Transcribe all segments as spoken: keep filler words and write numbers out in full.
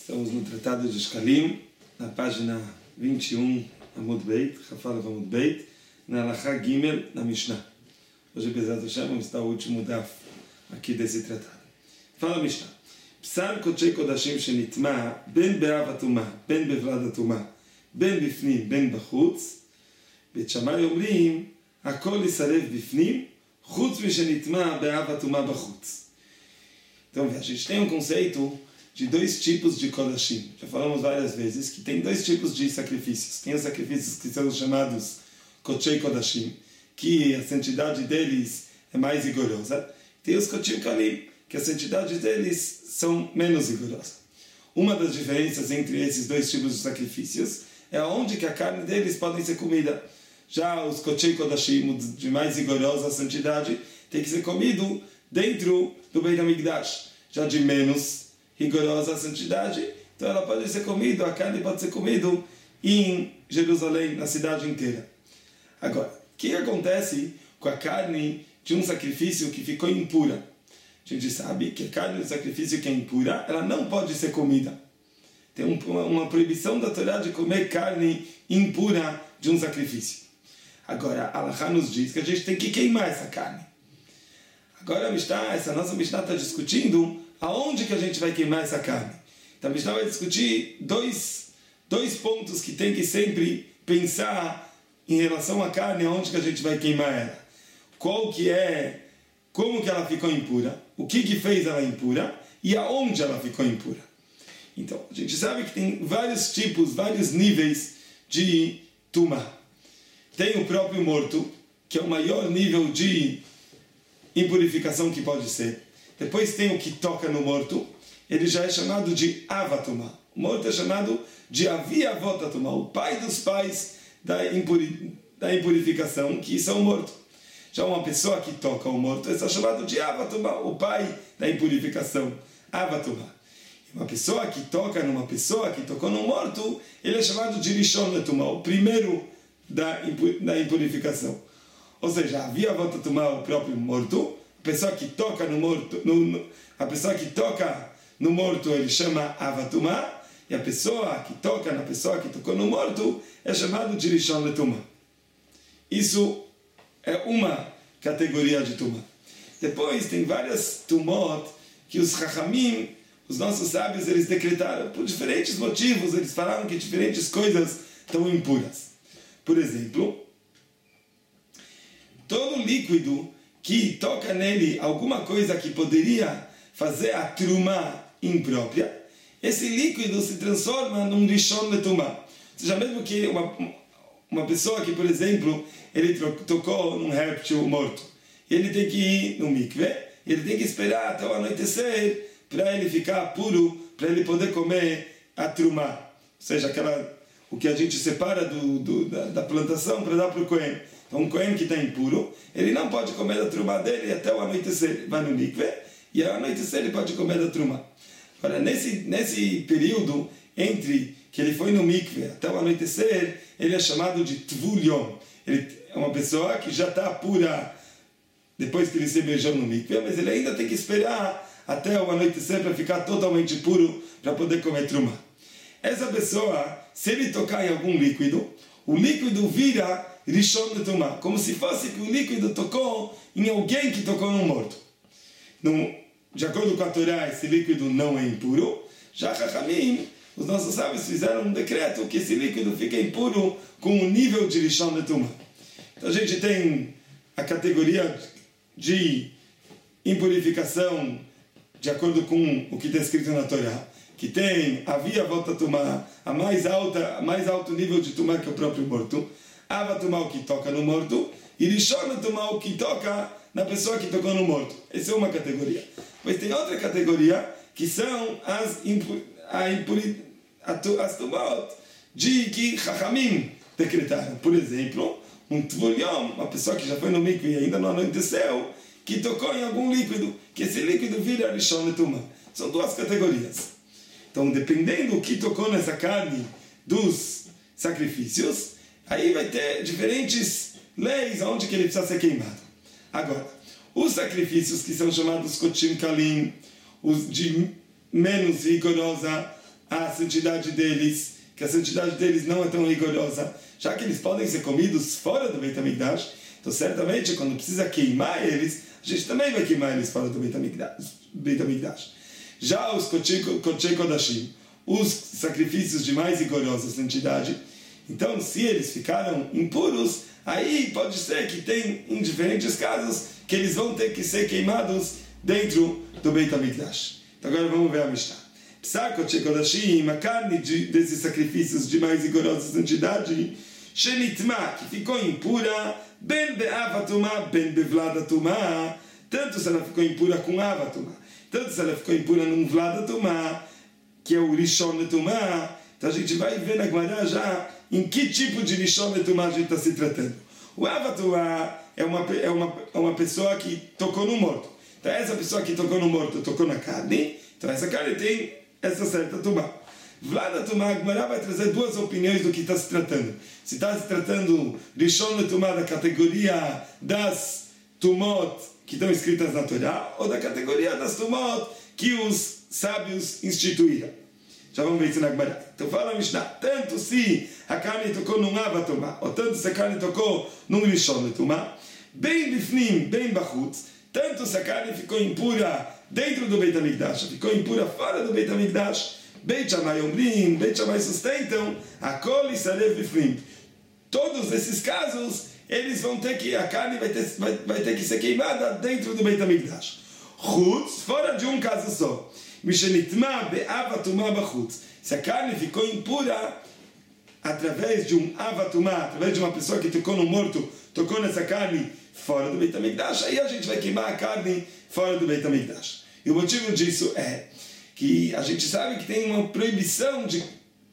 Estamos no Tratado de Shkalim, na página vinte e um, Amud Beit, Hafalav Amud Beit, na Halakha Gimel, na Mishnah. Hoje, Bezat Hashem, vamos estar o último daf aqui desse tratado. Fala Mishnah. Psal Kochei Kodashim Shenitma, ben Be'av HaTumah, ben Bevlad HaTumah, ben Bifnim, ben Bachutz, Bet Shammai אומרים, הכל יסרב בפנים, חוץ משנטמע באב הטומאה בחוץ. Então, veja, a gente tem um conceito de dois tipos de kodashim. Já falamos várias vezes que tem dois tipos de sacrifícios. Tem os sacrifícios que são chamados kochei kodashim, que a santidade deles é mais rigorosa. Tem os kochim kalim, que a santidade deles são menos rigorosa. Uma das diferenças entre esses dois tipos de sacrifícios é onde que a carne deles pode ser comida. Já os kochei kodashim, de mais rigorosa santidade, tem que ser comido dentro do Beit HaMikdash. Já de menos rigorosa santidade, então ela pode ser comida, a carne pode ser comida em Jerusalém, na cidade inteira. Agora, o que acontece com a carne de um sacrifício que ficou impura? A gente sabe que a carne do sacrifício que é impura, ela não pode ser comida. Tem uma, uma proibição da Torá de comer carne impura de um sacrifício. Agora, a Halakha nos diz que a gente tem que queimar essa carne. Agora, a Mishnah, essa nossa Mishnah está discutindo aonde que a gente vai queimar essa carne. Então, a Mishnah vai discutir dois, dois pontos que tem que sempre pensar em relação à carne, aonde que a gente vai queimar ela. Qual que é, como que ela ficou impura, o que que fez ela impura e aonde ela ficou impura. Então, a gente sabe que tem vários tipos, vários níveis de tumá. Tem o próprio morto, que é o maior nível de impurificação que pode ser. Depois tem o que toca no morto, ele já é chamado de avatumá. O morto é chamado de aviavotatumá, o pai dos pais da, impuri, da impurificação, que são o morto. Já uma pessoa que toca o morto é chamado de avatumá, o pai da impurificação, avatumá. Uma pessoa que toca numa pessoa que tocou no morto, ele é chamado de rishon letumá, o primeiro da, da impurificação. Ou seja, aviavotatumá, o próprio morto. A pessoa que toca no morto, no, no, a pessoa que toca no morto ele chama avatumá, e a pessoa que toca na pessoa que tocou no morto é chamado de rishon letumá. Isso é uma categoria de tumá. Depois tem várias tumot que os chachamim, os nossos sábios, eles decretaram por diferentes motivos. Eles falaram que diferentes coisas estão impuras. Por exemplo, todo líquido que toca nele alguma coisa que poderia fazer a trumá imprópria, esse líquido se transforma num rishon letumá. Ou seja, mesmo que uma, uma pessoa que, por exemplo, ele tocou num réptil morto, ele tem que ir no mikve, ele tem que esperar até o anoitecer para ele ficar puro, para ele poder comer a trumá. Ou seja, aquela, o que a gente separa do, do, da, da plantação para dar para o Kohen. Então, um Kohen que está impuro, ele não pode comer da trumá dele até o anoitecer. Ele vai no mikve e ao anoitecer ele pode comer da trumá. Agora, nesse, nesse período entre que ele foi no mikve até o anoitecer, ele é chamado de tvul yom. Ele é uma pessoa que já está pura depois que ele se beijou no mikve, mas ele ainda tem que esperar até o anoitecer para ficar totalmente puro para poder comer trumá. Essa pessoa, se ele tocar em algum líquido, o líquido vira rishon letumá, como se fosse que o líquido tocou em alguém que tocou no morto. No, de acordo com a Torá, esse líquido não é impuro. Já Chachamim, os nossos sábios fizeram um decreto que esse líquido fica impuro com o nível de rishon letumá. Então a gente tem a categoria de impurificação de acordo com o que está escrito na Torá, que tem aviavotatumá, a mais alta, a mais alto nível de tumá que é o próprio morto. Avatumá, o que toca no morto, e rishon letumá, o que toca na pessoa que tocou no morto. Essa é uma categoria. Mas tem outra categoria, que são as, impu, a impuri, as tumot de que Chachamim decretaram. Por exemplo, um tvul yom, uma pessoa que já foi no mikve e ainda não anoiteceu, que tocou em algum líquido, que esse líquido vira rishon letumá. São duas categorias. Então, dependendo do que tocou nessa carne dos sacrifícios, aí vai ter diferentes leis aonde que ele precisa ser queimado. Agora, os sacrifícios que são chamados kochim kalim, os de menos rigorosa a santidade deles, que a santidade deles não é tão rigorosa, já que eles podem ser comidos fora do Beit HaMikdash, então certamente quando precisa queimar eles, a gente também vai queimar eles fora do Beit HaMikdash. Já os Kodshei Kodashim, os sacrifícios de mais rigorosa santidade, então se eles ficaram impuros, aí pode ser que tem em diferentes casos que eles vão ter que ser queimados dentro do Beit HaMikdash. Então agora vamos ver a Mishnah. Psak Kodshei Kodashim, a carne de, desses sacrifícios de mais rigorosa santidade, Shenitma, que ficou impura, Ben be'avatumah, Ben bevladatumah, tanto se ela ficou impura com avatumah, tanto se ela ficou impura num vladatumah, que é o Rishon Letumah. Então a gente vai ver na Gemara já em que tipo de Rishon Letumah a gente está se tratando. O avatumah é uma, é, uma, é uma pessoa que tocou no morto. Então essa pessoa que tocou no morto, tocou na carne, então essa carne tem essa certa tumah. Vladatumah, a Gemara vai trazer duas opiniões do que está se tratando. Se está se tratando Rishon Letumah da categoria das tumot que estão escritas na Torá, ou da categoria das tumot que os sábios instituíram. Já vamos ver isso na Gemara. Então fala a Mishnah, tanto se a carne tocou num avatumah, ou tanto se a carne tocou num Rishon Letumah, bem bifnim, bem bachutz, tanto se a carne ficou impura dentro do Beit HaMikdash, ficou impura fora do Beit HaMikdash, Beit Shammai Ombrim, Beit Shammai sustentam, Akol Isarev Bifnim. Todos esses casos, eles vão ter que, a carne vai ter, vai, vai ter que ser queimada dentro do Beit HaMikdash. Chutz, fora de um caso só. Mishenitma be'avatumah bachutz. Se a carne ficou impura através de um avatumah, através de uma pessoa que tocou no morto, tocou nessa carne fora do Beit HaMikdash, aí a gente vai queimar a carne fora do Beit HaMikdash. E o motivo disso é que a gente sabe que tem uma proibição de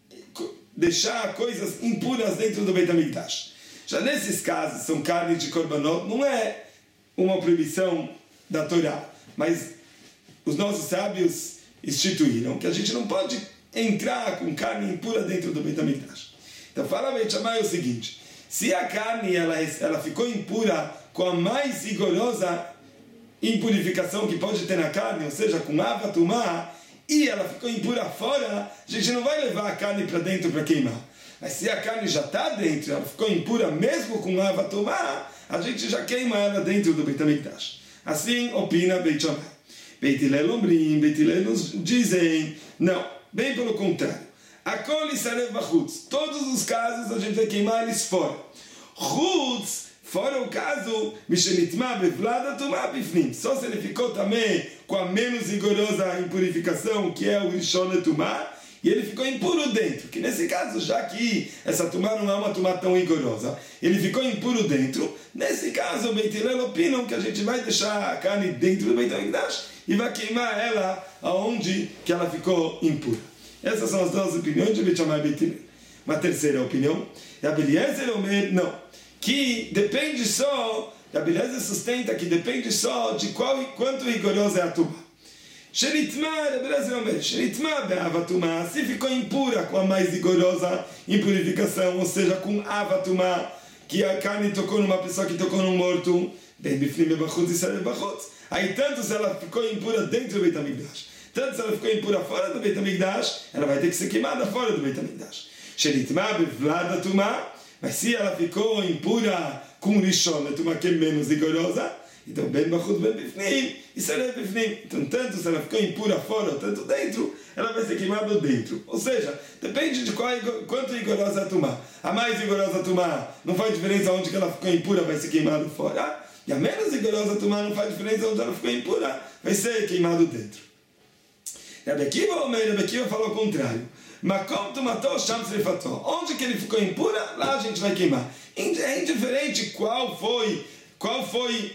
deixar coisas impuras dentro do Beit HaMikdash. Já nesses casos, são carnes de korbanot, não é uma proibição da Torá, mas os nossos sábios instituíram que a gente não pode entrar com carne impura dentro do Beit HaMikdash. Então fala Beit Shammai o seguinte, se a carne ela, ela ficou impura com a mais rigorosa impurificação que pode ter na carne, ou seja, com avatumah, e ela ficou impura fora, a gente não vai levar a carne para dentro para queimar. Mas se a carne já está dentro, ela ficou impura mesmo com avatumah, a gente já queima ela dentro do Beit HaMikdash. Assim opina Beit Shammai. Beit Hillel Ombrim, Beit Hillel nos dizem, não, bem pelo contrário. Akol Isarev bachutz, todos os casos a gente vai queimar eles fora. Chutz, fora o caso, Mishenitma bevladatumah bifnim, só se ele ficou também com a menos rigorosa impurificação, que é o Rishon Letumah, e ele ficou impuro dentro, que nesse caso, já que essa tumá não é uma tumá tão rigorosa, ele ficou impuro dentro, nesse caso o Beit Hillel opinam que a gente vai deixar a carne dentro do Beit HaMikdash e vai queimar ela aonde que ela ficou impura. Essas são as duas opiniões de Beit Shammai e Beit Hillel. Uma terceira opinião, e a Eliezer Omer, não, que depende só, a Eliezer sustenta que depende só de qual, quanto rigorosa é a tumá. Shenitma, Eliezer Omer, Shenitma be'avatumah, se ficou impura com a mais rigorosa impurificação, ou seja, com avatumah, que a carne tocou numa pessoa que tocou num morto, bem bifnim bachutz e sarev bachutz. Aí tanto se ela ficou impura dentro do Beit HaMikdash, tanto se ela ficou impura fora do Beit HaMikdash, ela vai ter que ser queimada fora do Beit HaMikdash. Shenitma bevladatumah, mas se ela ficou impura com Rishon Letumah, que é menos rigorosa, então ben bachutz ben bifnim e sarev bifnim. Então tanto se ela ficou impura fora, tanto dentro, ela vai ser queimada dentro. Ou seja, depende de qual, quanto rigorosa a tumá. A mais rigorosa tumá não faz diferença onde que ela ficou impura, vai ser queimada fora. E a menos rigorosa tumá não faz diferença onde ela ficou impura, vai ser queimado dentro. Rabbi Akiva Omer, Rabbi Akiva falou o contrário. Makom tumato sham srifato. Onde que ele ficou impura, lá a gente vai queimar. É indiferente qual foi, qual foi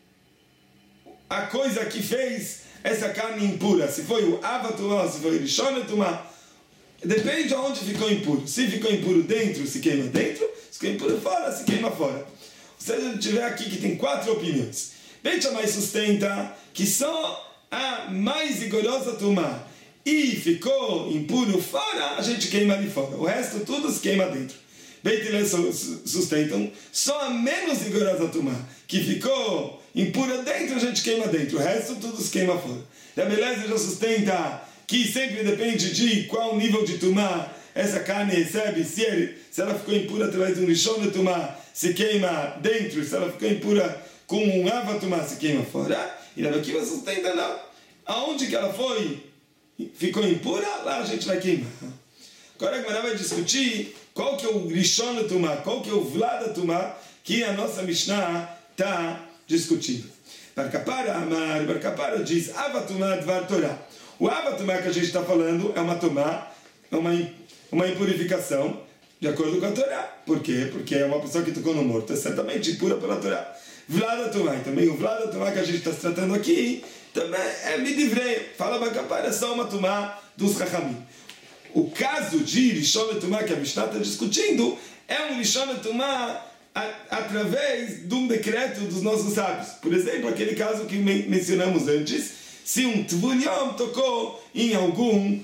a coisa que fez essa carne impura. Se foi o avatumah, se foi o Rishon Letumah. Depende de onde ficou impuro. Se ficou impuro dentro, se queima dentro. Se ficou impuro fora, se queima fora. Ou seja, a gente vê aqui que tem quatro opiniões. Beit Shammai sustenta que só a mais rigorosa tumá e ficou impuro fora, a gente queima ali fora. O resto tudo se queima dentro. Beit Hillel sustentam só a menos rigorosa tumá que ficou impura dentro, a gente queima dentro. O resto tudo se queima fora. Rabbi Eliezer já sustenta que sempre depende de qual nível de tumá essa carne recebe, se, ele, se ela ficou impura através de um rishon de tumá, se queima dentro, se ela ficou impura com um ava tumá, se queima fora. E Rabi Akiva sustenta não. Aonde que ela foi, ficou impura, lá a gente vai queimar. Agora a Gemara vai discutir qual que é o rishon de tumá, qual que é o vlad de tumá, que a nossa Mishnah está discutindo. Bar Kapara Amar, Bar Kapara diz ava tumá dvar Torah. O ava tumá que a gente está falando é uma tumá, é uma, uma impurificação de acordo com a Torá. Por quê? Porque é uma pessoa que tocou no morto, é certamente impura pela Torá. Vlad tumá, também o vlad tumá que a gente está tratando aqui, também é midivrei. Fala Bar Kapara, é só uma tumá dos Chachamim. O caso de Rishon tumá que a Mishnah está discutindo é um Rishon tumá através de um decreto dos nossos sábios. Por exemplo, aquele caso que men- mencionamos antes, se um tvulhom tocou em algum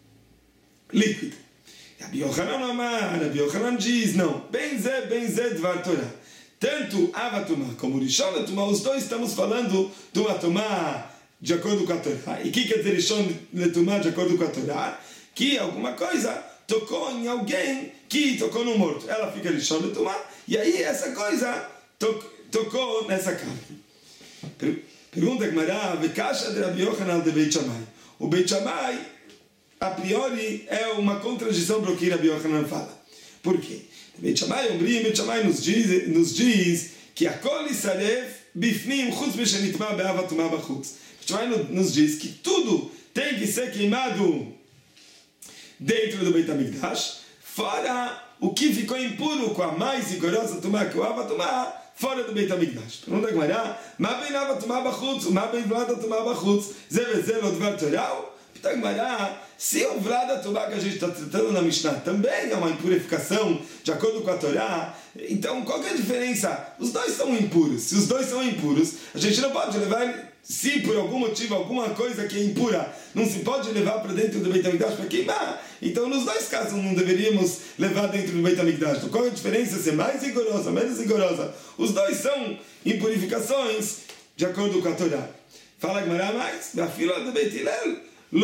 líquido. Rabi Yochanan Amar, Rabi Yochanan diz, não, ben zé, ben zé dvar Torah. Tanto Ava tumá como Rishon tumá, os dois estamos falando de uma tumá de acordo com a Torá. E o que quer dizer Rishon tumá de acordo com a Torá? Que alguma coisa tocou em alguém que tocou no morto. Ela fica Rishon tumá, e aí essa coisa to- tocou nessa carne. Per- pergunta Gemara, Vekasha de Rabi Yochanan de Beit Shammai. O Beit Shammai, a priori, é uma contradição para o que Rabi Yochanan fala. Por quê? Beit Shammai, o Beit Shammai nos diz, nos diz que a kol isaref bifnim chutz mishenitma be'ava tumah bachutz. Beit Shammai nos diz que tudo tem que ser queimado dentro do Beit HaMikdash, fora o que ficou impuro com a mais rigorosa tumá que o ava tumá, fora do Beit HaMikdash. Pergunta a Gemara, ma ben ava tumá bachutz, ma ben vlad tumá bachutz, ze veze lo dvar Torah? Pergunta a Gemara, se o vlad tumá que a gente está tratando na Mishnah também é uma impurificação de acordo com a Torá, então qual que é a diferença? Os dois são impuros. Se os dois são impuros, a gente não pode levar, se por algum motivo, alguma coisa que é impura, não se pode levar para dentro do Beit HaMikdash para queimar. Então, nos dois casos, não deveríamos levar dentro do Beit HaMikdash. Então, qual é a diferença? Ser mais rigorosa, menos rigorosa? Os dois são impurificações de acordo com a Torá. Fala Gemara mais, da fila do Beit Hillel,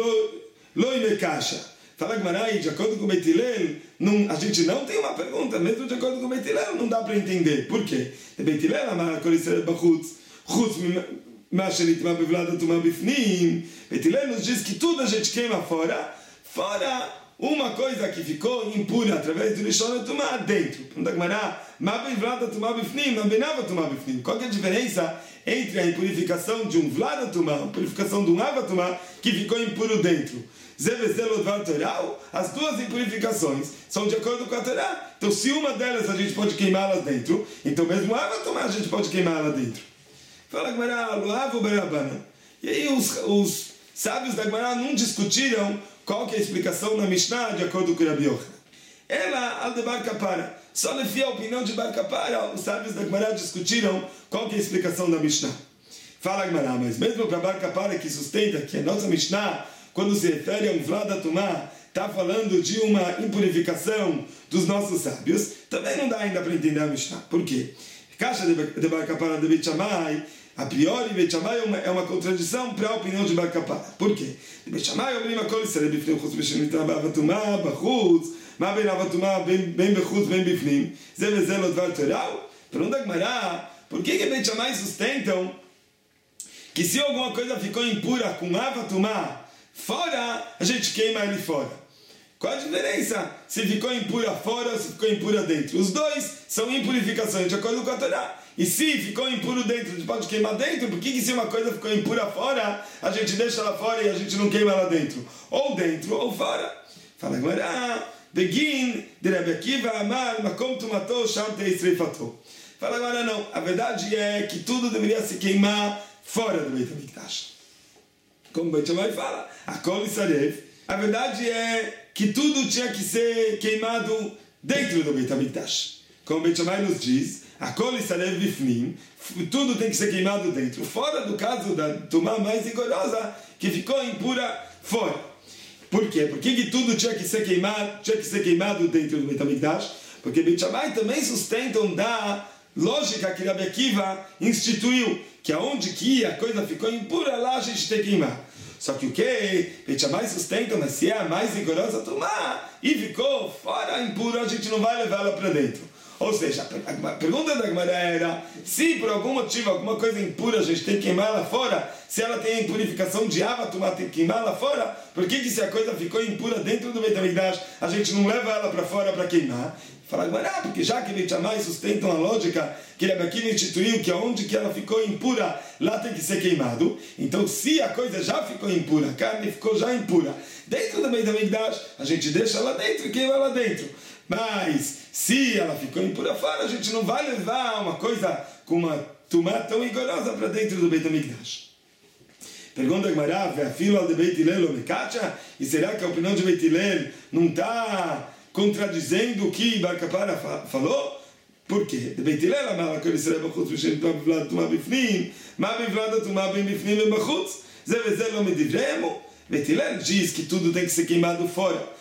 lo imekasha. Fala Gemara, de acordo com o Beit Hillel, não, a gente não tem uma pergunta, mesmo de acordo com o Beit Hillel, não dá para entender. Por quê? O Beit Hillel, amar kol Yisrael bachutz, chutz mashenitma bevlad tumah bifnim. Beit Hillel nos diz que tudo a gente queima fora, fora uma coisa que ficou impura através do Rishon tumah dentro. Pergunta Gemara, ma bevlad tumah bifnim, ma benava tumah bifnim. Qual que é a diferença entre a impurificação de um vlad tumah, a purificação de um ava tumah que ficou impuro dentro? As duas impurificações são de acordo com a Torá. Então, se uma delas a gente pode queimá-las dentro, então mesmo a ava tumah a gente pode queimá-la dentro. Fala Gemara, Luavo Berabana. E aí os, os sábios da Gemara não discutiram qual que é a explicação na Mishnah de acordo com Rabi Yochanan. Ela, al de Bar Kapara. Só levia a opinião de Bar Kapara, os sábios da Gemara discutiram qual que é a explicação da Mishnah. Fala Gemara, mas mesmo para Bar Kapara que sustenta que a nossa Mishnah, quando se refere a um vlad tumah, está falando de uma impurificação dos nossos sábios, também não dá ainda para entender a Mishnah. Por quê? Caixa de Bar Kapara de Beit Shammai, a priori Beit Shammai é uma, é uma contradição para a opinião de Bar Kapara. Por quê? Beit Shammai obrim akol Yisrael bifnim chutz mishenitma be'ava tumah bachutz, ma ben ava tumah ben bechutz ben bifnim, ze veze lo dvar Torah. Pergunta a Gemara, por que que Beit Shammai sustentam que se alguma coisa ficou impura com ava tumah fora, a gente queima ele fora? Qual a diferença? Se ficou impura fora ou se ficou impura dentro? Os dois são impurificações de acordo com a Torá. E se ficou impuro dentro, a gente pode queimar dentro? Por que, que se uma coisa ficou impura fora, a gente deixa ela fora e a gente não queima ela dentro? Ou dentro ou fora. Fala agora, Begin de Rabi Akiva Amar Makom Tumato Sham Teisreifato. Fala agora não. A verdade é que tudo deveria se queimar fora do Beit HaMikdash. Como o Beit Shammai fala, a kol isaref. A verdade é que tudo tinha que ser queimado dentro do Beit HaMikdash. Como o Beit Shammai nos diz, a kol isaref bifnim, tudo tem que ser queimado dentro. Fora do caso da tumá mais rigorosa, que ficou impura fora. Por quê? Por que, que tudo tinha que ser queimado, tinha que ser queimado dentro do Beit HaMikdash? Porque Beit Shammai também sustentam da lógica que Rabi Akiva instituiu, que aonde que a coisa ficou impura, lá a gente tem que queimar. Só que o que? Beit Shammai sustenta, mas se é a mais rigorosa tumá e ficou fora impura, a gente não vai levar ela para dentro. Ou seja, a pergunta da Gemara era, se por algum motivo, alguma coisa impura, a gente tem que queimar ela fora, se ela tem a impurificação de Ava, tumá tem que queimar ela fora, por que que se a coisa ficou impura dentro do Beit HaMikdash, a gente não leva ela para fora para queimar? Fala Gemara, porque já que Beit Shammai sustentam a lógica que Rabbi Akiva instituiu que aonde que ela ficou impura, lá tem que ser queimado. Então, se a coisa já ficou impura, a carne ficou já impura, dentro do Beit HaMikdash, a gente deixa ela dentro e queima ela dentro. Mas, se ela ficou impura fora, a gente não vai levar uma coisa com uma tumá tão rigorosa para dentro do Beit HaMikdash. Pergunta a Gemara, ve'afilo al de Beit Hillel lo mekacha? E será que a opinião de Beit Hillel não está contradizendo o que Bar Kapara falou? Por quê? De Beit Hillel amar que ele será bachutz v'shem b'vlad tumá bifnim, ma b'vlad tumá b'im bifnim e bachutz, ze v'ze lo medivremo. Beit Hillel diz que tudo tem que ser queimado fora,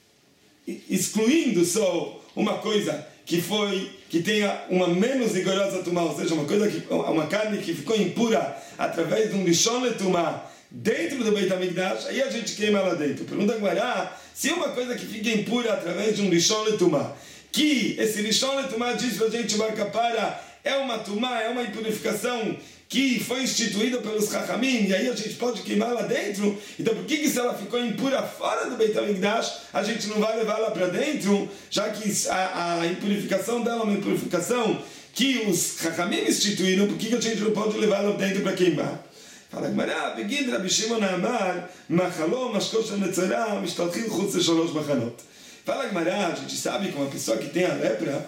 excluindo só uma coisa que foi, que tenha uma menos rigorosa tumá, ou seja, uma coisa que, uma carne que ficou impura através de um lishon letumá dentro do Beit HaMikdash, aí a gente queima lá dentro. Pergunta agora, se uma coisa que fica impura através de um lishon letumá, que esse lishon letumá diz pra gente, Bar Kapara, é uma tumá, é uma impurificação que foi instituída pelos Chachamim, e aí a gente pode queimar lá dentro. Então por que que se ela ficou impura fora do Beit HaMikdash, a gente não vai levar ela para dentro, já que a, a impurificação dela é uma impurificação que os Chachamim instituíram, por que que a gente não pode levar ela dentro para queimar? Fala Gemara, Begid Rabbi Shimon Amar, Machalom, Mashkosh Netzorah, Mishtalchim Chutz Shalosh Machanot. Fala Gemara, a gente sabe que uma pessoa que tem a lepra,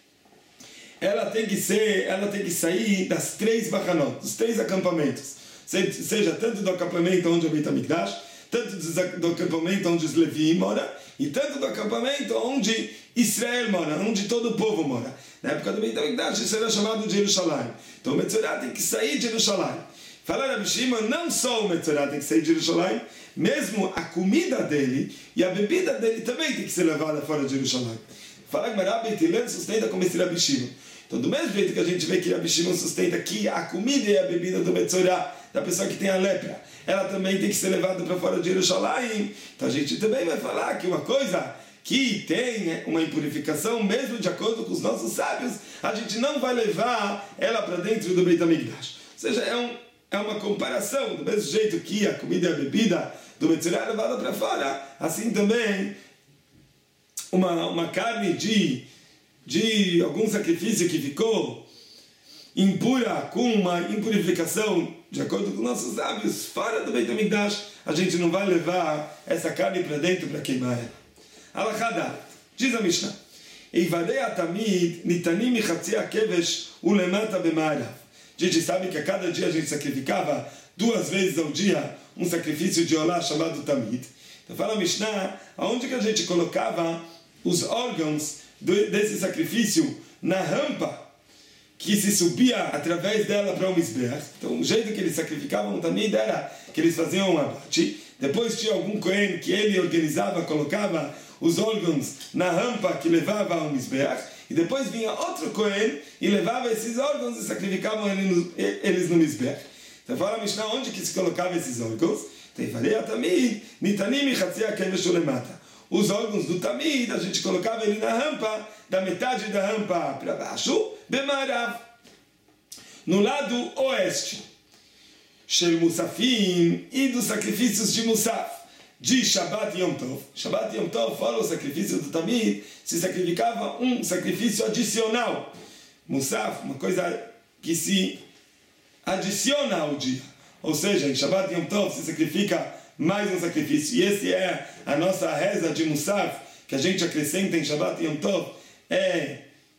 ela tem que ser, ela tem que sair das três bachanot, dos três acampamentos, seja tanto do acampamento onde é o Beit HaMikdash, tanto do acampamento onde os Levi moram, e tanto do acampamento onde Israel mora, onde todo o povo mora. Na época do Beit HaMikdash isso era chamado de Jerusalém. Então o Metzorah tem que sair de Jerusalém. Fala Rabbi Shimon, não só o Metzorah tem que sair de Jerusalém, mesmo a comida dele e a bebida dele também tem que ser levada fora de Jerusalém. Fala que Rabbi Beit Hillel sustenta como esse Rabbi Shimon. Então, do mesmo jeito que a gente vê que Rabbi Shimon sustenta que a comida e a bebida do Metzorah, da pessoa que tem a lepra, ela também tem que ser levada para fora de Jerusalém. Então a gente também vai falar que uma coisa que tem uma impurificação, mesmo de acordo com os nossos sábios, a gente não vai levar ela para dentro do Beit HaMikdash. Ou seja, é, um, é uma comparação, do mesmo jeito que a comida e a bebida do Metzorah é levada para fora, assim também uma, uma carne de, de algum sacrifício que ficou impura, com uma impurificação, de acordo com nossos sábios, fora do Beit HaMikdash, a gente não vai levar essa carne para dentro para queimar ela. Alachada, diz a Mishnah, Eivadei atamid nitanim michatzi hakevesh ulemata b'ma'arav. A gente sabe que a cada dia a gente sacrificava duas vezes ao dia um sacrifício de olá chamado tamid. Então fala a Mishnah, aonde que a gente colocava os órgãos desse sacrifício na rampa que se subia através dela para o Mizbeach. Então o jeito que eles sacrificavam tamid era que eles faziam um abate, depois tinha algum Kohen que ele organizava, colocava os órgãos na rampa que levava ao Mizbeach, e depois vinha outro Kohen e levava esses órgãos e sacrificavam eles no Mizbeach. Então fala a Mishnah, onde que se colocava esses órgãos? Os órgãos do Tamid, a gente colocava ele na rampa, da metade da rampa para baixo, Bemarav, no lado oeste, Shel Musafim, e dos sacrifícios de Musaf, de Shabbat Yom Tov. Shabbat Yom Tov, fala o sacrifício do Tamid, se sacrificava um sacrifício adicional. Musaf, uma coisa que se adiciona ao dia. Ou seja, em Shabbat Yom Tov se sacrifica mais um sacrifício. E esse é a nossa reza de Musaf, que a gente acrescenta em Shabbat Yom Tov, é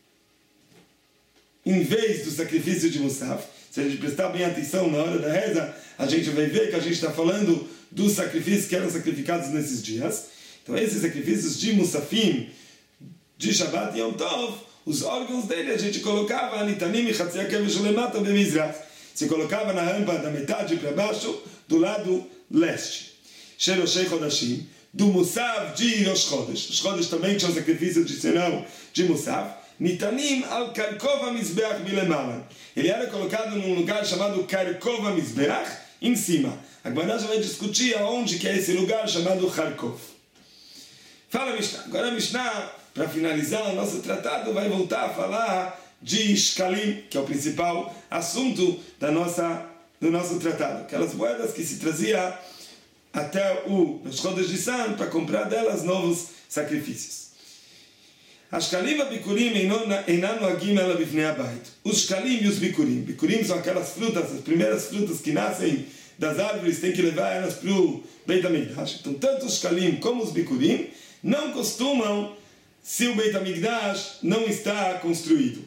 em vez do sacrifício de Musaf. Se a gente prestar bem atenção na hora da reza, a gente vai ver que a gente está falando dos sacrifícios que eram sacrificados nesses dias. Então esses sacrifícios de Musafim, de Shabbat Yom Tov, os órgãos dele a gente colocava Anitanim e Chatzia Kevesh Ulemata Bemizrach. Se colocava na rampa da metade para baixo, do lado leste. Sheroshei Chodashim, do Musaf de Rosh Chodesh. Rosh Chodesh também tinha um sacrifício adicional de Musaf. Nitanim al Karkov HaMizbeach Milemala. Ele era colocado num lugar chamado Karkov HaMizbeach, em cima. A Gemara já vai discutir aonde que é esse lugar chamado Kharkov. Fala a Mishnah. Agora a Mishnah, para finalizar o nosso tratado, vai voltar a falar de Shkalim, que é o principal assunto da nossa, do nosso tratado. Aquelas moedas que se trazia até o Rosh Chodesh Nisan para comprar delas novos sacrifícios. As Shkalim e Bikurim einam noagim ela bifnei habayit. Os Shkalim e os Bikurim. Bikurim são aquelas frutas, as primeiras frutas que nascem das árvores, tem que levar elas para o Beit HaMikdash. Então, tanto os Shkalim como os Bikurim não costumam, se o Beit HaMikdash não está construído.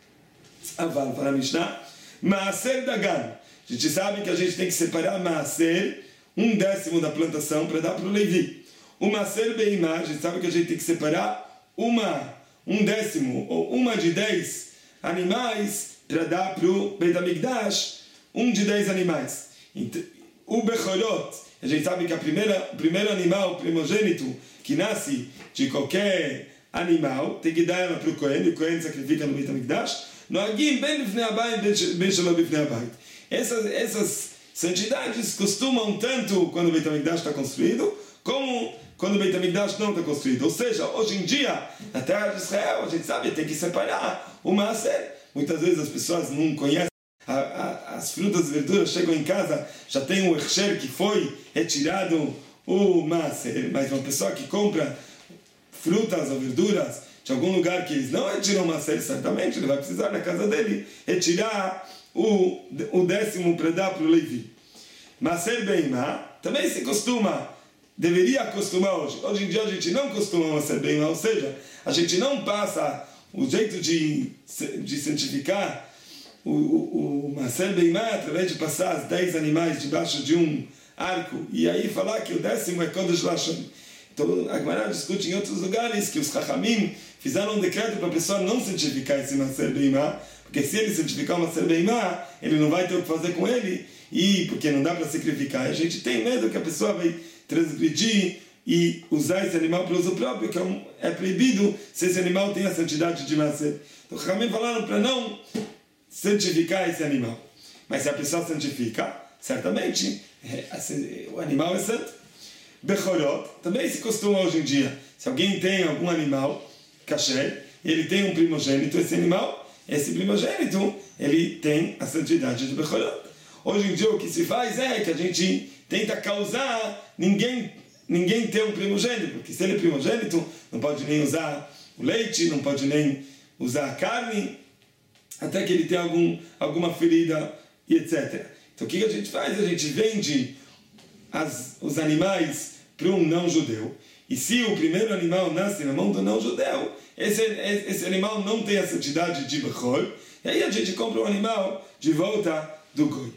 Aval para a Mishnah, Maaser Dagan. A gente sabe que a gente tem que separar Maaser, um décimo da plantação, para dar para o Levi. O Maaser Beimá, a gente sabe que a gente tem que separar uma, um décimo ou uma de dez animais para dar para o Beit HaMikdash, um de dez animais. O Bechorot, a gente sabe que a primeira, o primeiro animal primogênito que nasce de qualquer animal, tem que dar ela para o Kohen, e o Kohen sacrifica no Beit HaMikdash. Noagim ben bifnei habayit ben shelo bifnei habayit. Essas essas santidades costumam tanto quando o Beit HaMikdash está construído, como quando o Beit HaMikdash não está construído. Ou seja, hoje em dia, na terra de Israel, a gente sabe, tem que separar o maaser. Muitas vezes as pessoas não conhecem a, a, as frutas e verduras, chegam em casa, já tem o hechsher que foi retirado o maaser, mas uma pessoa que compra frutas ou verduras de algum lugar que eles não retiram o maaser, certamente ele vai precisar na casa dele retirar o, o décimo para dar para o Levi. Maaser beimá também se costuma, deveria acostumar hoje. Hoje em dia a gente não costuma maaser beimá, ou seja, a gente não passa o jeito de, de santificar o, o, o maaser beimá através de passar os dez animais debaixo de um arco e aí falar que o décimo é Kodesh Lashon. Então a Gemara discute em outros lugares que os Chachamim fizeram um decreto para a pessoa não santificar esse maaser beimá, porque se ele santificar o maaser beimá, ele não vai ter o que fazer com ele, e porque não dá para sacrificar. A gente tem medo que a pessoa vai transgredir e usar esse animal para uso próprio, que é, um, é proibido se esse animal tem a santidade de maaser. Então os Chachamim falaram para não santificar esse animal. Mas se a pessoa santifica, certamente é, assim, o animal é santo. Bechorot, também se costuma hoje em dia, se alguém tem algum animal kasher, ele tem um primogênito, esse animal, esse primogênito, ele tem a santidade de Bechorot. Hoje em dia o que se faz é que a gente tenta causar ninguém, ninguém ter um primogênito, porque se ele é primogênito, não pode nem usar o leite, não pode nem usar a carne, até que ele tenha algum, alguma ferida e etcétera. Então o que a gente faz? A gente vende as, os animais para um não-judeu, e se o primeiro animal nasce na mão do não-judeu, esse, esse animal não tem a santidade de Bechor, e aí a gente compra um animal de volta do Goi.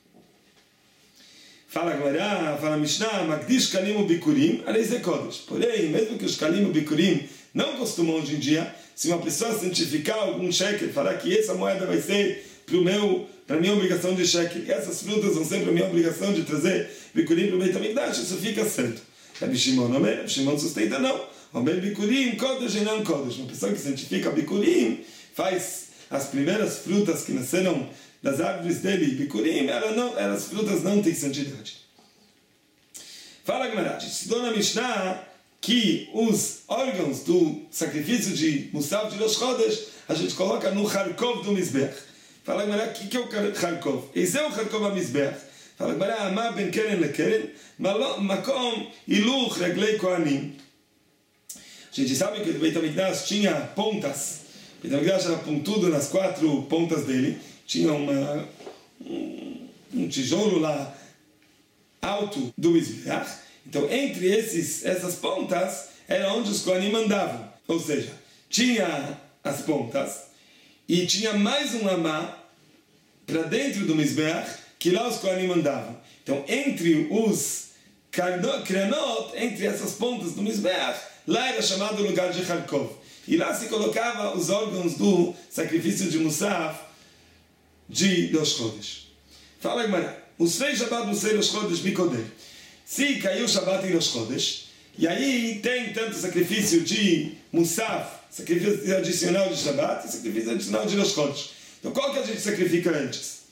Fala agora, fala Mishnah, Magdish Kalim u Bikurim, Areise Kodesh. Porém, mesmo que os Kalim u Bikurim não costumam hoje em dia, se uma pessoa santificar algum shekel, falar que essa moeda vai ser para meu, para minha obrigação de shekel, e essas frutas vão ser para minha obrigação de trazer Bikurim para o Beit HaMikdash, isso fica certo. Rabi Shimon, Rabi Shimon sustenta não. Omer Bikurim, Kodesh e não Kodesh. Uma pessoa que santifica Bikurim, faz as primeiras frutas que nasceram das árvores dele, Bikurim, elas, não, elas frutas não têm santidade. Fala Gemara, estudou na Mishnah que os órgãos do sacrifício de Musaf de Rosh Chodesh a gente coloca no Kharkov do Mizbech. Fala Gemara, o que, que é o Kharkov? Esse é o Kharkov do Mizbech. Fala Gemara, Amá ben Keren le Keren, Makom Iluch Reglei Kohanim. A gente sabe que o Beit HaMikdash tinha pontas. O Beit HaMikdash era pontudo nas quatro pontas dele. Tinha uma, um, um tijolo lá alto do Mizbeach. Então, entre esses, essas pontas, era onde os Kohanim mandavam. Ou seja, tinha as pontas e tinha mais um amá para dentro do Mizbeach, que lá os Kohanim mandavam. Então, entre os krenot, entre essas pontas do Mizbeach, lá era chamado o lugar de Kharkov. E lá se colocava os órgãos do sacrifício de Musaf de Rosh Chodesh. Fala, Gemara, os três Shabbat Musei Rosh Chodesh Mikodem. Se caiu Shabbat em Rosh Chodesh, e aí tem tanto sacrifício de Musaf, sacrifício adicional de Shabbat, e sacrifício adicional de Rosh Chodesh. Então, qual que a gente sacrifica antes?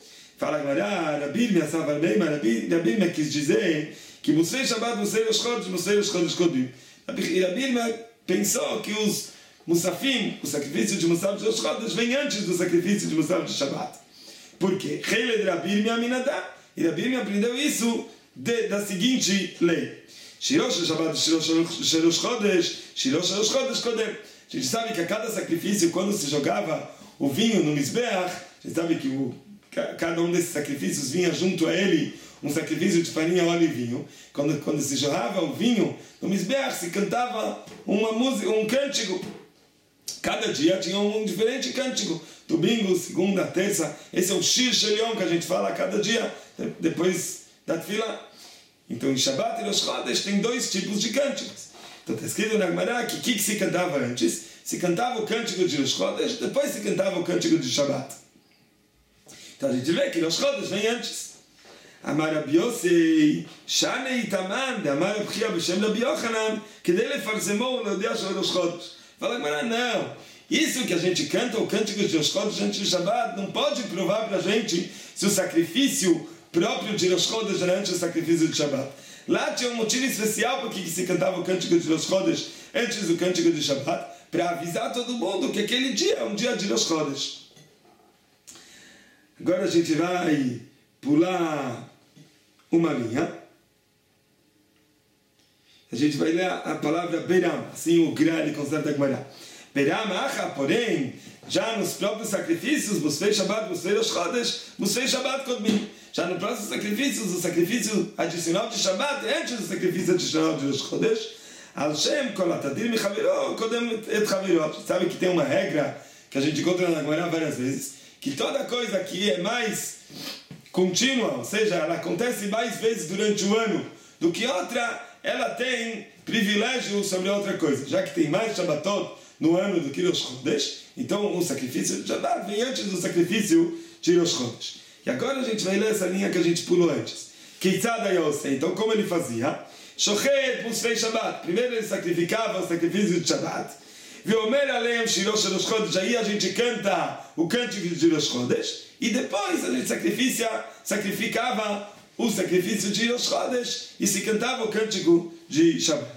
Fala agora, Rabi Irmia Savar Beima, Rabi Irmia quis dizer que Musei Shabbat, Musei Rosh Chodesh, Musei Rosh Chodesh Kodim. Rabi Irmia pensou que os Musafim, o sacrifício de Musaf de Rosh Chodesh, vem antes do sacrifício de Musaf de Shabbat. Por quê? Hele de Rabi Irmia Aminadá. E Rabi Irmia aprendeu isso de, da seguinte lei. Shirosh Shabbat, Shirosh Rosh Chodesh, Shirosh Rosh Chodesh Kodem. A gente sabe que a cada sacrifício, quando se jogava o vinho no Mizbeach, a gente sabe que o, cada um desses sacrifícios vinha junto a ele um sacrifício de farinha, óleo e vinho. Quando, quando se jorrava o vinho no Mizbeach, se cantava uma música, um cântico. Cada dia tinha um diferente cântico. Domingo, segunda, terça. Esse é o Shir Shelion que a gente fala cada dia, depois da Tefila. Então, em Shabbat e Rosh Chodesh tem dois tipos de cânticos. Então está escrito na Gemara que o que, que se cantava antes? Se cantava o cântico de Rosh Chodesh, depois se cantava o cântico de Shabbat. Então a gente vê que Rosh Chodesh vem antes. Amar Rabi Yosei, Shanei Itaman, Amar Rabi Chia B'Shem Rabi Yochanan, Kedei lefarzemo leodia shel Rosh Chodesh. Fala Gemara, não. Isso que a gente canta, o cântico de Rosh Chodesh antes de Shabbat, não pode provar para a gente se o sacrifício próprio de Rosh Chodesh era antes do sacrifício de Shabbat. Lá tinha um motivo especial porque se cantava o cântico de Rosh Chodesh antes do cântico de Shabbat, para avisar todo mundo que aquele dia é um dia de Rosh Chodesh. Agora a gente vai pular uma linha. A gente vai ler a palavra Beram, assim o Gra ele conserta a Gemara. Beram acha, porém, já nos próprios sacrifícios, Musfei Shabbat, Musfei Rosh Chodesh, Musfei Shabbat Kodmim. Já nos próximos sacrifícios, o sacrifício adicional de Shabbat é antes do sacrifício adicional de Rosh Chodesh. Al Shem kol atadir mi chaviro kodem et chaviro. Sabe que tem uma regra que a gente encontra na Gemara várias vezes, que toda coisa que é mais contínua, ou seja, ela acontece mais vezes durante o ano do que outra, ela tem privilégio sobre outra coisa. Já que tem mais Shabbatot no ano do que Rosh Chodesh, então o sacrifício de Shabbat vem antes do sacrifício de Rosh Chodesh. E agora a gente vai ler essa linha que a gente pulou antes. Keitzad Yosei. Então como ele fazia? Shochet Musfei Shabbat. Primeiro ele sacrificava o sacrifício de Shabbat. Veomer Aleim Shirosh Rosh Chodesh. Aí a gente canta o cântico de Rosh Chodesh. E depois a gente sacrifica, sacrificava o sacrifício de Rosh Chodesh e se cantava o cântico de Shabbat.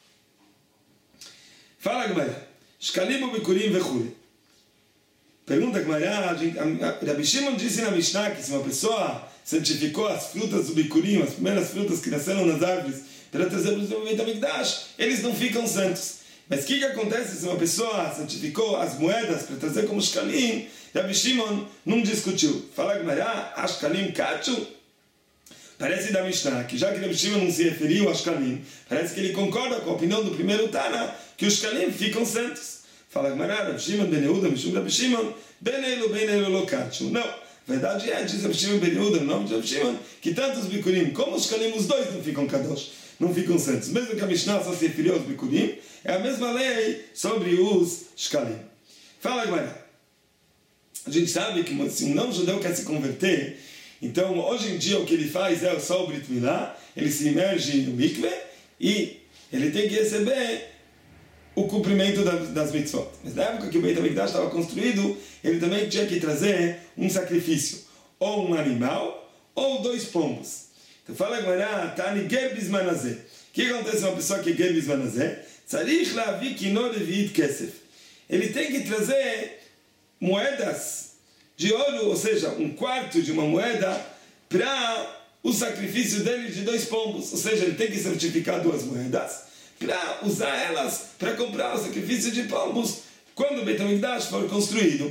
Fala Gemara. Shkalim ubikurim vechule. Pergunta Gemara. Rabi Shimon disse na Mishnah que se uma pessoa santificou as frutas do bikurim, as primeiras frutas que nasceram nas árvores, para trazer para o desenvolvimento do Mikdash, eles não ficam santos. Mas o que, que acontece se uma pessoa santificou as moedas para trazer como shkalim? Rabi Shimon não discutiu. Fala Gemara, ashkalim kachu? Parece da Mishnah, que já que Rabi Shimon não se referiu a shkalim, parece que ele concorda com a opinião do primeiro Tana, que os shkalim ficam santos. Fala Gemara, Rabi Shimon ben Yehuda, Mishum Rabi Shimon, ben Eilu, ben Eilu lo kachu. Não, a verdade é, diz Rabi Shimon ben Yehuda, no nome de Rabi Shimon, que tanto os bikurim como os shkalim, os dois não ficam kadosh, não ficam santos. Mesmo que a Mishnah só se referiu aos bikurim, é a mesma lei sobre os shkalim. Fala Gemara. A gente sabe que se um não-judeu quer se converter, então hoje em dia o que ele faz é só o Brit Milá, ele se imerge no mikveh e ele tem que receber o cumprimento das, das mitzvot. Mas na época que o Beit HaMikdash estava construído, ele também tinha que trazer um sacrifício, ou um animal, ou dois pombos. Então fala agora, Tani ger bizman hazeh. O que acontece com uma pessoa que ger bizman hazeh? Tzarich lavi kino leviit kesef. Ele tem que trazer moedas de ouro, ou seja, um quarto de uma moeda, para o sacrifício dele de dois pombos. Ou seja, ele tem que certificar duas moedas para usar elas para comprar o sacrifício de pombos quando o Beit HaMikdash for construído.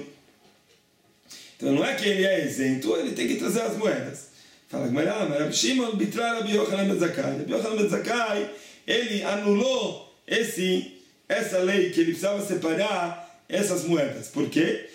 Então não é que ele é isento, ele tem que trazer as moedas. Fala Gemara, mas Rabi Shimon bitra Rabi Yochanan ben Zakkai. Rabi Yochanan ben Zakkai, ele anulou esse, essa lei que ele precisava separar essas moedas. Por quê?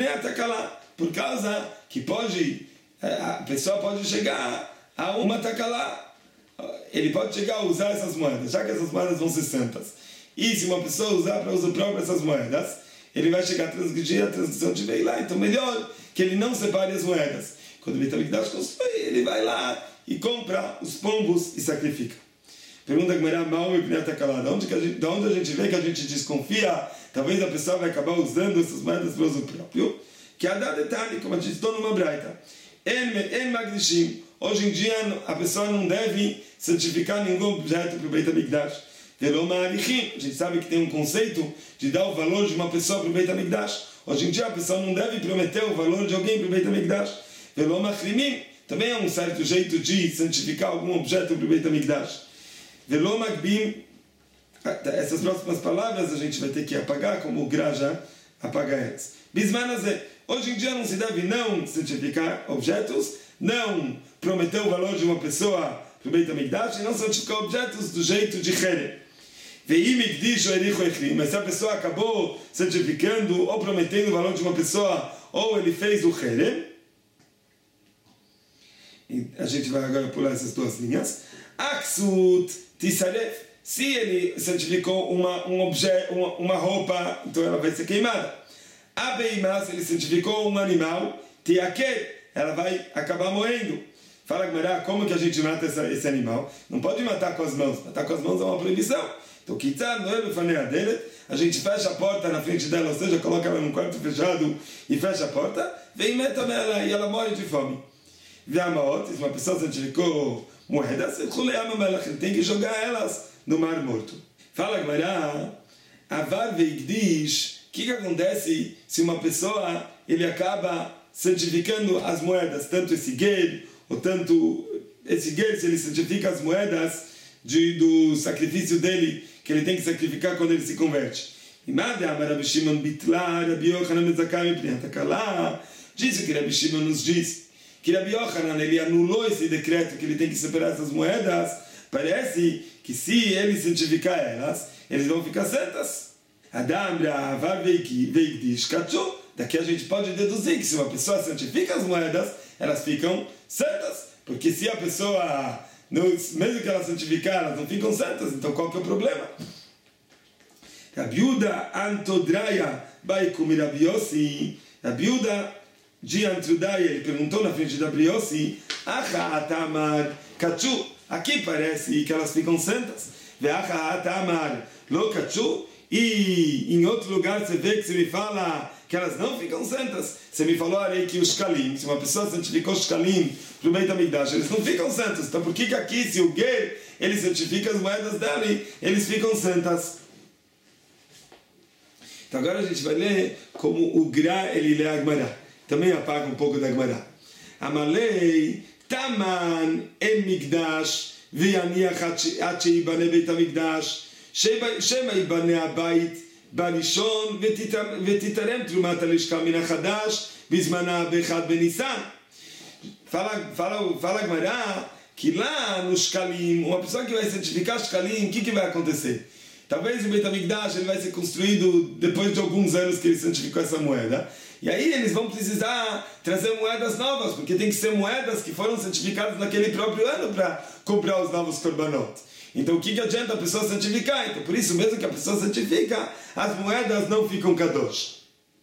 Por causa que pode, a pessoa pode chegar a uma takalá. Ele pode chegar a usar essas moedas, já que essas moedas vão ser santas. E se uma pessoa usar para uso próprio essas moedas, ele vai chegar a transgredir a transgressão de Beilá. Então melhor que ele não separe as moedas. Quando o Beit HaMikdash construi, ele vai lá e compra os pombos e sacrifica. Pergunta que Gemara, mal e pineta calada. De onde a gente vê que a gente desconfia, talvez a pessoa vai acabar usando essas moedas para uso próprio. Que a da detalhe, como a gente citou numa braita. En Magdishim. Hoje em dia a pessoa não deve santificar nenhum objeto para o Beit HaMikdash. Velo Ma'arichim. A gente sabe que tem um conceito de dar o valor de uma pessoa para o Beit HaMikdash. Hoje em dia a pessoa não deve prometer o valor de alguém para o Beit HaMikdash. Velo Machrimim. Também é um certo jeito de santificar algum objeto para o Beit HaMikdash. Velo Magbim. Essas próximas palavras a gente vai ter que apagar, como o Gra já apaga elas. Bismanazé. Hoje em dia não se deve não santificar objetos, não prometer o valor de uma pessoa para o Beit HaMikdash e não santificar objetos do jeito de Cherem. Mas se a pessoa acabou santificando ou prometendo o valor de uma pessoa, ou ele fez o Cherem, a gente vai agora pular essas duas linhas. Aksut Tisaref. Se ele santificou uma, um objeto, uma, uma roupa, então ela vai ser queimada. Abeimá, se ele santificou um animal, Tiaket, ela vai acabar morrendo. Fala, Gmará, como que a gente mata essa, esse animal? Não pode matar com as mãos. Matar com as mãos é uma proibição. Então, quitar no elefante dele, a gente fecha a porta na frente dela, ou seja, coloca ela num quarto fechado e fecha a porta, vem e meta ela e ela morre de fome. V'amaot, se uma pessoa santificou moedas, ele tem que jogar elas no mar morto. Fala, Gmará, Avar veigdish. O que, que acontece se uma pessoa ele acaba santificando as moedas, tanto esse ger, ou tanto esse ger, se ele santifica as moedas de, do sacrifício dele, que ele tem que sacrificar quando ele se converte. Diz que Rabi Shimon nos diz que Rabi Yochanan ele anulou esse decreto que ele tem que separar essas moedas. Parece que se ele santificar elas, eles vão ficar santas. Daqui a gente pode deduzir que se uma pessoa santifica as moedas, elas ficam santas. Porque se a pessoa, mesmo que ela santificar, elas não ficam santas, então qual que é o problema? Rabiuda Antodraya Baikumi Rabiosi. Rabiuda de Antodraya, ele perguntou na frente da Rabiosi, Acha Atamar Kachu. Aqui parece que elas ficam santas. Ve'acha Atamar Lo Kachu. E em outro lugar você vê que você me fala que elas não ficam santas. Você me falou aí que os shkalim, se uma pessoa santificou os shkalim para o Beit HaMikdash, eles não ficam santos. Então por que que aqui, se o ger, ele santifica as moedas dele, eles ficam santas? Então agora a gente vai ler como o Gra, ele lê a Gmará. Também apaga um pouco da Gmará. Amalei, Taman, Em Migdash, Vianiach Achi Bane Beit HaMikdash, שמא ייבנה הבית בראשון ותתרם תרומת הלשכה מן החדש בזמנה באחד בניסן. Fala, fala, fala Gmará que lá nos shkalim, uma pessoa que vai santificar shkalim, o que, que vai acontecer? Talvez o Beit HaMikdash ele vai ser construído depois de alguns anos que ele santificou essa moeda. E aí eles vão precisar trazer moedas novas, porque tem que ser moedas que foram santificadas naquele próprio ano para comprar os novos korbanot. Então o que, que adianta a pessoa santificar? Então por isso mesmo que a pessoa santifica, as moedas não ficam kadosh.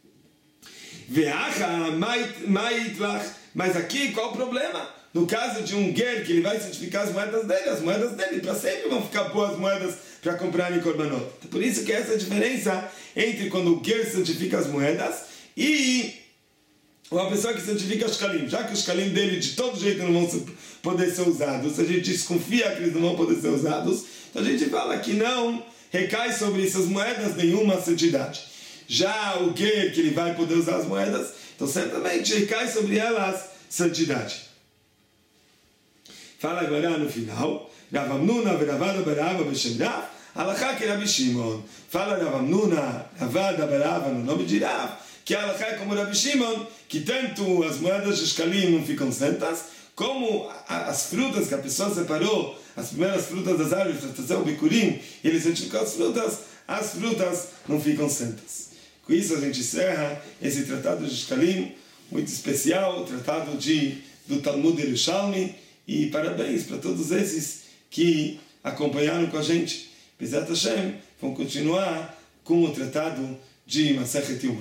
Mas aqui qual o problema? No caso de um ger que ele vai santificar as moedas dele, as moedas dele para sempre vão ficar boas moedas para comprar em korbanot. Então, por isso que essa é a diferença entre quando o ger santifica as moedas e uma pessoa que santifica os shkalim, já que os shkalim dele de todo jeito não vão poder ser usados, a gente desconfia que eles não vão poder ser usados, então a gente fala que não recai sobre essas moedas nenhuma santidade. Já o ger que ele vai poder usar as moedas, então certamente recai sobre elas santidade. Fala agora no final, Rav Amnuna veravada barava beshem Rav, alachá que Rabi Shimon. Fala Rav Amnuna, ravada barava no nome de Rav, que a alachá é como Rabi Shimon, que tanto as moedas de shkalim não ficam santas, como as frutas que a pessoa separou, as primeiras frutas das árvores para trazer o bikurim, e ele santificou as frutas, as frutas não ficam santas. Com isso a gente encerra esse tratado de shkalim, muito especial, o tratado de, do Talmud Yerushalmi, e parabéns para todos esses que acompanharam com a gente. Bezat Hashem, vão continuar com o tratado de Masechet Yoma.